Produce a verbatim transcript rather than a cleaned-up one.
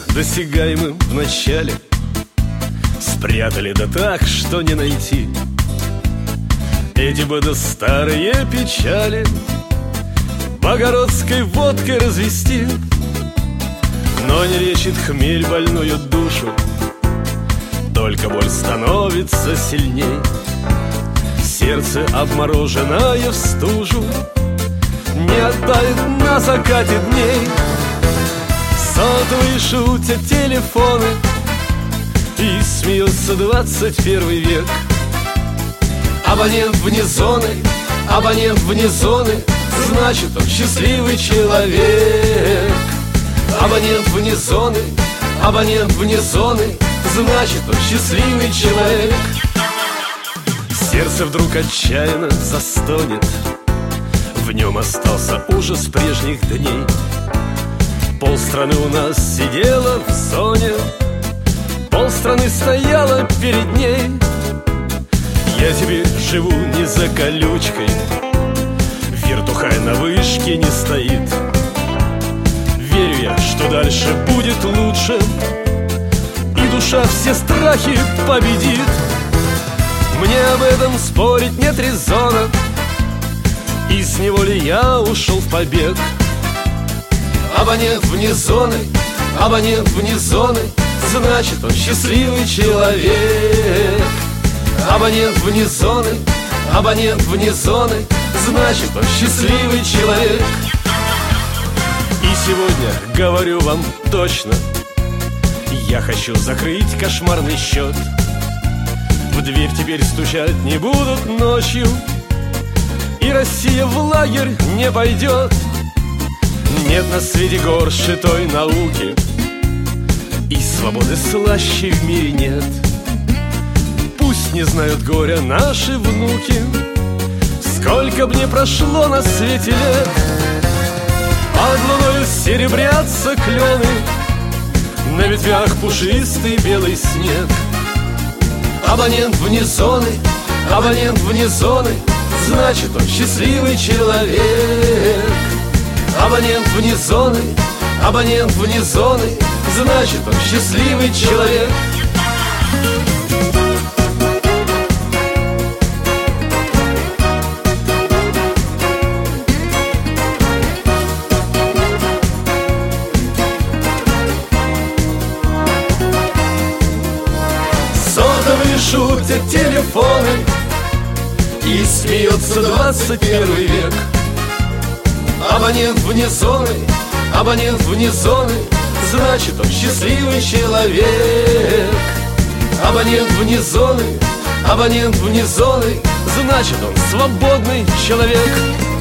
досягаемым в начале спрятали да так, что не найти. Эти бы да старые печали богородской водкой развести. Но не лечит хмель больную душу, только боль становится сильней. Сердце, обмороженное в стужу, не оттает на закате дней. Сотовые шутят телефоны, и смеется двадцать первый век. Абонент вне зоны, абонент вне зоны, значит, он счастливый человек. Абонент вне зоны, абонент вне зоны, значит, он счастливый человек. Сердце вдруг отчаянно застонет, в нем остался ужас прежних дней. Полстраны у нас сидела в зоне, полстраны стояла перед ней. Я теперь живу не за колючкой, вертухай на вышке не стоит. Верю я, что дальше будет лучше, и душа все страхи победит. Мне об этом спорить нет резона, и с неволи я ушел в побег. Абонент вне зоны, абонент вне зоны, значит, он счастливый человек. Абонент вне зоны, абонент вне зоны, значит, он счастливый человек. И сегодня говорю вам точно, я хочу закрыть кошмарный счет. В дверь теперь стучать не будут ночью, и Россия в лагерь не пойдет. Нет на свете горше той науки, и свободы слаще в мире нет. Пусть не знают горя наши внуки, сколько б не прошло на свете лет. Под луною серебрятся клены, на ветвях пушистый белый снег. Абонент вне зоны, абонент вне зоны, значит, он счастливый человек. Абонент вне зоны, абонент вне зоны, значит, он счастливый человек. Сотовые шутят телефоны, и смеется двадцать первый век. Абонент вне зоны, абонент вне зоны, значит, он счастливый человек. Абонент вне зоны, абонент вне зоны, значит, он свободный человек.